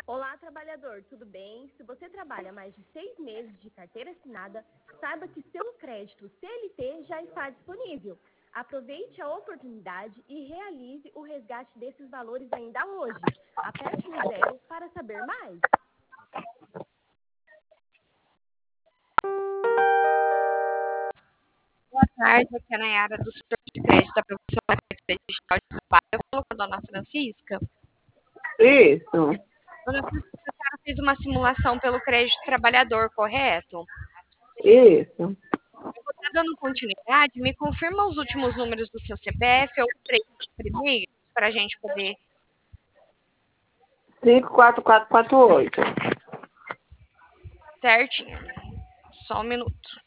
Olá, trabalhador, tudo bem? Se você trabalha mais de 6 meses de carteira assinada, saiba que seu crédito CLT já está disponível. Aproveite a oportunidade e realize o resgate desses valores ainda hoje. Aperte no 0 para saber mais. Boa tarde, aqui é a Nayara do setor de crédito da profissional Carteira Digital de Trabalho. Eu falo com a dona Francisca. Isso, Dona Francisca, a senhora fez uma simulação pelo crédito trabalhador, correto? isso. Eu vou estar dando continuidade. Me confirma os últimos números do seu CPF ou os três primeiros para a gente poder. 54448. Certinho. Só um minuto.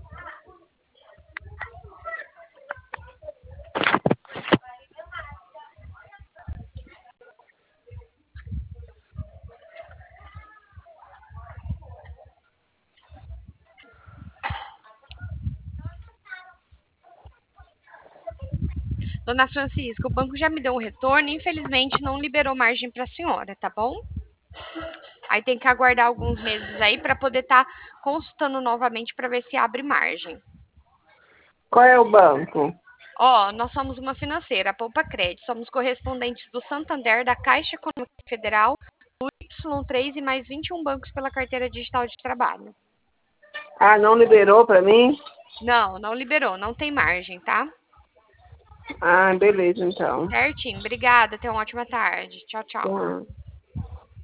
Dona Francisca, o banco já me deu um retorno, infelizmente não liberou margem para a senhora, tá bom? Aí tem que aguardar alguns meses aí para poder estar consultando novamente para ver se abre margem. Qual é o banco? Ó, nós somos uma financeira, a Poupa Crédito, somos correspondentes do Santander, da Caixa Econômica Federal, do Y3 e mais 21 bancos pela carteira digital de trabalho. Ah, não liberou para mim? Não, não liberou, não tem margem, tá? Ah, beleza, então. Certinho, obrigada, tenha uma ótima tarde. Tchau, tchau. Tá.